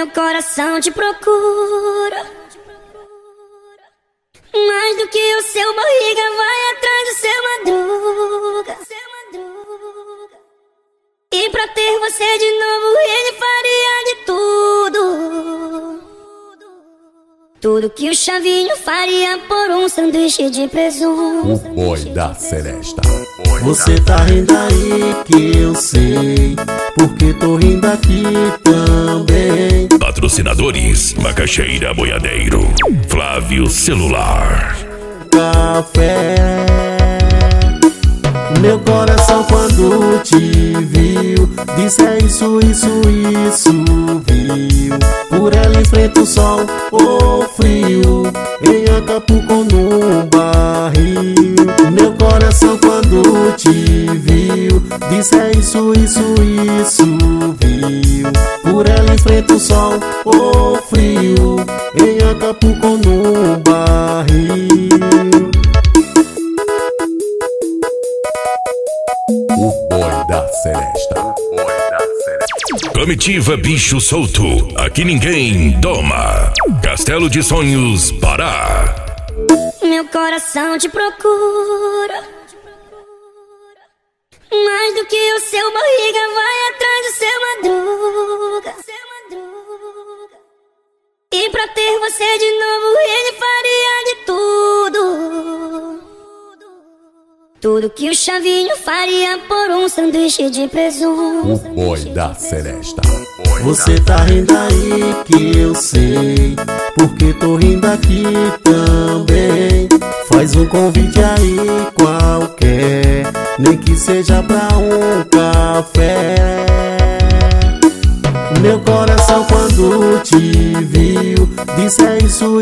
Meu coração te procura, mais do que o seu barriga vai atrás do seu madruga. E pra ter você de novo ele faria de tudo, tudo que o Chavinho faria por um sanduíche de presunto. O boy da Seresta. Você tá rindo aí que eu sei, porque tô rindo aqui também. Patrocinadores: Macaxeira Boiadeiro, Flávio Celular, Café. Meu coração quando te viu disse é isso, viu. Por ela enfrenta o sol ou frio, em Acapulco num barril. Meu coração quando te viu disse é isso, viu. Por ela enfrenta o sol ou frio, em Acapulco num barril. O boy da Seresta. Comitiva Bicho Solto, aqui ninguém doma. Castelo de Sonhos, Pará. Meu coração te procura, mais do que o seu barriga vai atrás do seu madruga. E pra ter você de novo ele faria de tudo, tudo que o Chavinho faria por um sanduíche de presunto. O boy da Seresta. Você tá rindo aí que eu sei, porque tô rindo aqui também. Faz um convite aí qualquer, nem que seja pra um café. Meu coração quando te viu disse é isso,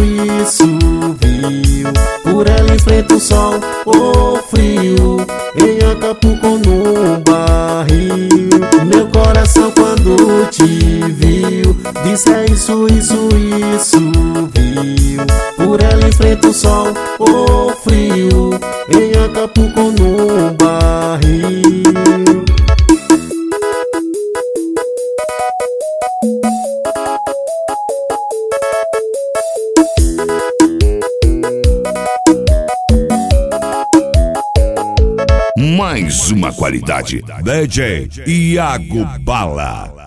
viu. Por ela enfrenta o sol ou frio, em Acapulco num barril. Meu coração quando te viu disse é isso, viu. Por ela enfrenta o sol ou frio, em Acapulco num barril. Mais uma qualidade. DJ Iago Bala.